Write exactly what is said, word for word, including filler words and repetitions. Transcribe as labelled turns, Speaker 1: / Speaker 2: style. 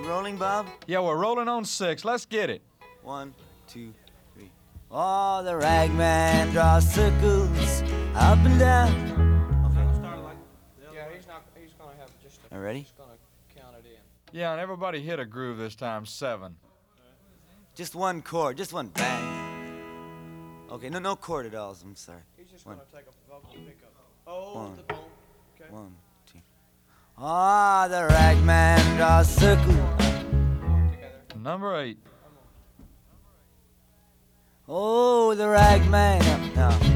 Speaker 1: rolling, Bob?
Speaker 2: Yeah, we're rolling on six. Let's get it.
Speaker 1: One, two, three. Oh, the ragman draws circles up and down.
Speaker 3: Yeah, he's not. He's gonna have just. A,
Speaker 1: All ready?
Speaker 3: He's gonna count it in.
Speaker 2: Yeah, and everybody hit a groove this time. Seven.
Speaker 1: Just one chord, just one bang. Okay, no, no chord at all. I'm sorry.
Speaker 3: He's just
Speaker 1: One.
Speaker 3: gonna take a vocal pickup. Oh,
Speaker 1: One.
Speaker 3: the bone. Okay.
Speaker 1: One, two. Ah, the ragman draws circles.
Speaker 3: Together.
Speaker 2: Number eight.
Speaker 1: Oh, the ragman. No.